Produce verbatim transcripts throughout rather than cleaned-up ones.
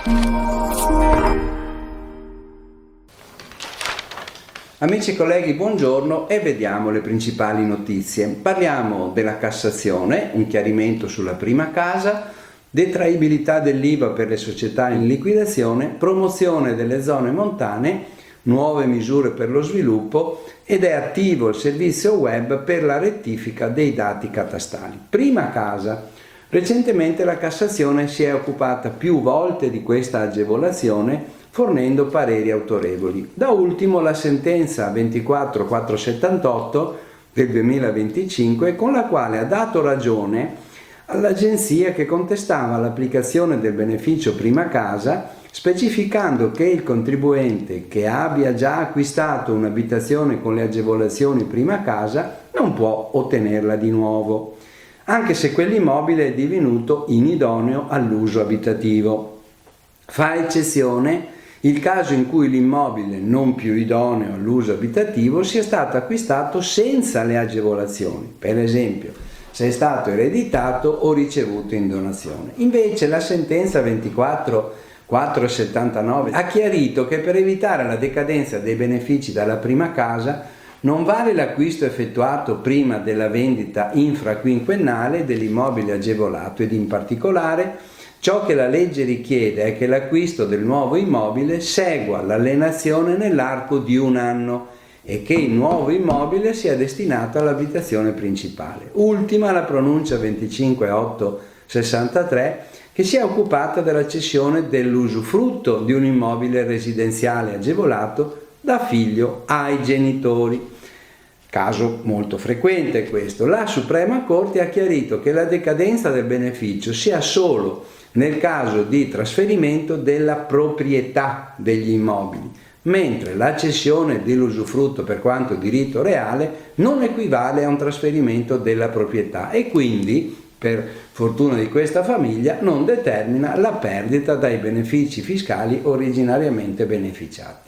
Amici e colleghi, buongiorno e vediamo le principali notizie. Parliamo della Cassazione, un chiarimento sulla prima casa, detraibilità dell'I V A per le società in liquidazione, promozione delle zone montane, nuove misure per lo sviluppo ed è attivo il servizio web per la rettifica dei dati catastali. Prima casa. Recentemente la Cassazione si è occupata più volte di questa agevolazione fornendo pareri autorevoli. Da ultimo la sentenza ventiquattro quattrocentosettantotto del duemilaventicinque con la quale ha dato ragione all'agenzia che contestava l'applicazione del beneficio prima casa, specificando che il contribuente che abbia già acquistato un'abitazione con le agevolazioni prima casa non può ottenerla di nuovo, anche se quell'immobile è divenuto inidoneo all'uso abitativo. Fa eccezione il caso in cui l'immobile non più idoneo all'uso abitativo sia stato acquistato senza le agevolazioni, per esempio se è stato ereditato o ricevuto in donazione. Invece la sentenza ventiquattro quattrocentosettantanove ha chiarito che per evitare la decadenza dei benefici dalla prima casa non vale l'acquisto effettuato prima della vendita infraquinquennale dell'immobile agevolato ed in particolare ciò che la legge richiede è che l'acquisto del nuovo immobile segua l'alienazione nell'arco di un anno e che il nuovo immobile sia destinato all'abitazione principale. Ultima la pronuncia venticinque ottocentosessantatré che si è occupata della cessione dell'usufrutto di un immobile residenziale agevolato da figlio ai genitori. Caso molto frequente questo. La Suprema Corte ha chiarito che la decadenza del beneficio sia solo nel caso di trasferimento della proprietà degli immobili, mentre la cessione dell'usufrutto per quanto diritto reale non equivale a un trasferimento della proprietà e quindi, per fortuna di questa famiglia, non determina la perdita dai benefici fiscali originariamente beneficiati.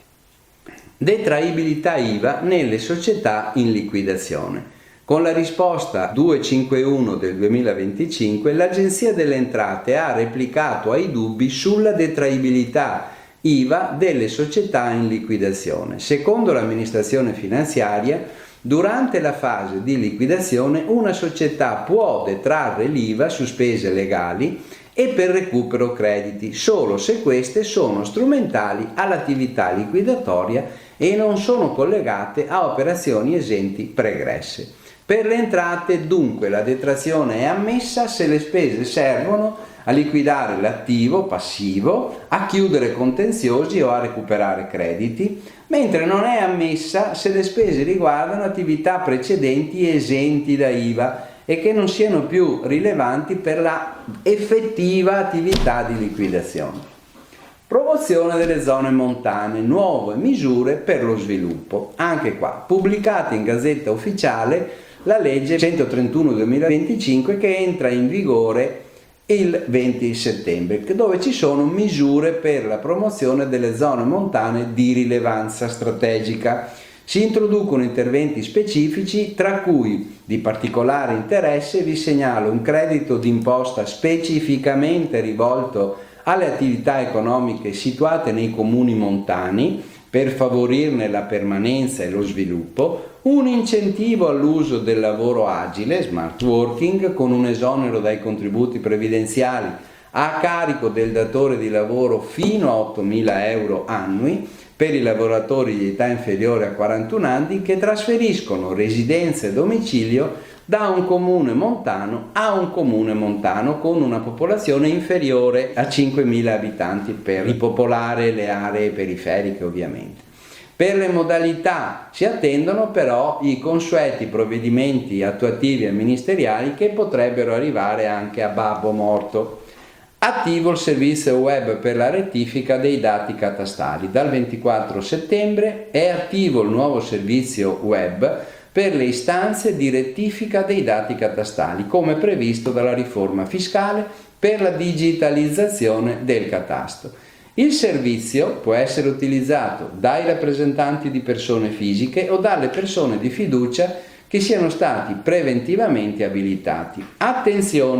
Detraibilità I V A nelle società in liquidazione. Con la risposta duecentocinquantuno del duemilaventicinque l'Agenzia delle Entrate ha replicato ai dubbi sulla detraibilità I V A delle società in liquidazione. Secondo l'amministrazione finanziaria, durante la fase di liquidazione una società può detrarre l'I V A su spese legali e per recupero crediti solo se queste sono strumentali all'attività liquidatoria e non sono collegate a operazioni esenti pregresse. Per le entrate, dunque, la detrazione è ammessa se le spese servono a liquidare l'attivo passivo, a chiudere contenziosi o a recuperare crediti, mentre non è ammessa se le spese riguardano attività precedenti esenti da I V A e che non siano più rilevanti per la effettiva attività di liquidazione. Promozione delle zone montane, nuove misure per lo sviluppo. Anche qua, pubblicata in Gazzetta Ufficiale la legge centotrentuno duemilaventicinque che entra in vigore il venti settembre, dove ci sono misure per la promozione delle zone montane di rilevanza strategica. Si introducono interventi specifici, tra cui di particolare interesse vi segnalo un credito d'imposta specificamente rivolto alle attività economiche situate nei comuni montani per favorirne la permanenza e lo sviluppo, un incentivo all'uso del lavoro agile, smart working, con un esonero dai contributi previdenziali a carico del datore di lavoro fino a ottomila euro annui per i lavoratori di età inferiore a quarantuno anni che trasferiscono residenza e domicilio da un comune montano a un comune montano con una popolazione inferiore a cinquemila abitanti per ripopolare le aree periferiche ovviamente. Per le modalità si attendono però i consueti provvedimenti attuativi e ministeriali che potrebbero arrivare anche a babbo morto. Attivo il servizio web per la rettifica dei dati catastali. Dal ventiquattro settembre è attivo il nuovo servizio web per le istanze di rettifica dei dati catastali, come previsto dalla riforma fiscale per la digitalizzazione del catasto. Il servizio può essere utilizzato dai rappresentanti di persone fisiche o dalle persone di fiducia che siano stati preventivamente abilitati. Attenzione!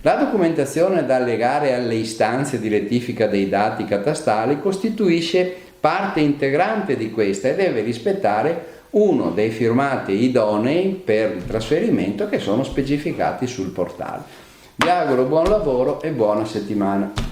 La documentazione da allegare alle istanze di rettifica dei dati catastali costituisce parte integrante di questa e deve rispettare uno dei firmati idonei per il trasferimento che sono specificati sul portale. Vi auguro buon lavoro e buona settimana.